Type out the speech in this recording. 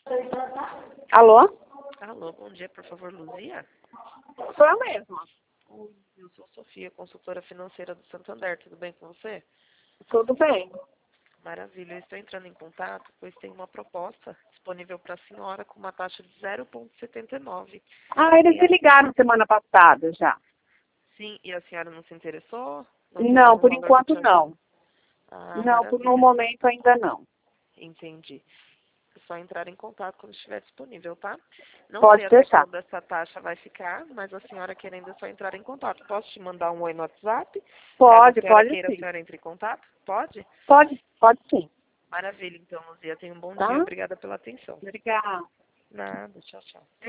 Alô? Alô, bom dia, por favor, Luzia? Sou eu mesma. Oi, eu sou Sofia, consultora financeira do Santander, tudo bem com você? Tudo bem. Maravilha, eu estou entrando em contato, pois tem uma proposta disponível para a senhora com uma taxa de 0,79. Ah, eles me ligaram semana passada já. Sim, e a senhora não se interessou? Tem Não, nenhum por valor que enquanto te ajude? não. Ah, Não, no maravilha, momento ainda não. entendi. É só entrar em contato quando estiver disponível, tá? Não sei Pode até deixar. quando essa taxa vai ficar, mas a senhora querendo é só entrar em contato. Posso te mandar um oi no WhatsApp? Caso a Pode senhora sim. queira, a senhora entre em contato? Pode? Pode sim. Maravilha, então, Luzia. Tenha um bom dia. Tá? Obrigada pela atenção. Obrigada. Nada, tchau, tchau.